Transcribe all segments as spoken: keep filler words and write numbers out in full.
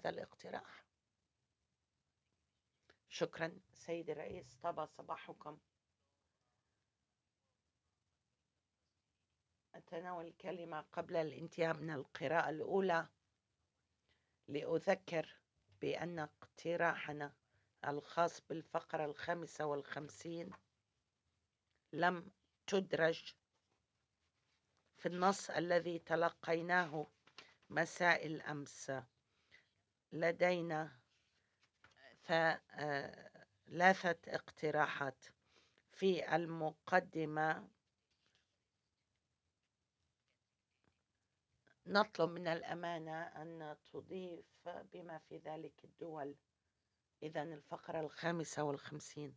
هذا الاقتراح. شكرا سيدي الرئيس، طاب صباحكم. أتناول الكلمة قبل الانتهاء من القراءة الأولى لأذكر بأن اقتراحنا الخاص بالفقرة الخامسة والخمسين لم تدرج في النص الذي تلقيناه مساء الأمس. لدينا ثلاثة اقتراحات. في المقدمة نطلب من الأمانة أن تضيف بما في ذلك الدول، إذن الفقرة الخامسة والخمسين.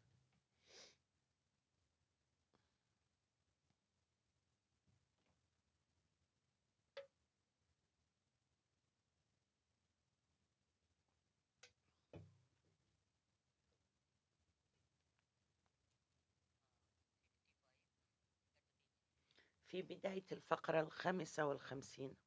في بداية الفقرة الخامسة والخمسين.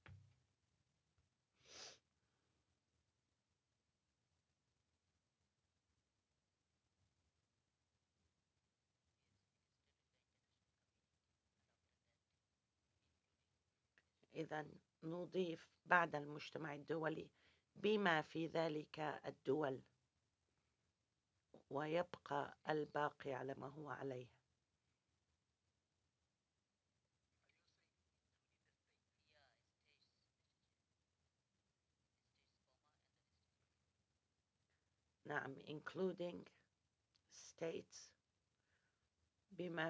إذن نضيف بعد المجتمع الدولي بما في ذلك الدول، ويبقى الباقي على ما هو عليه. نعم including states بما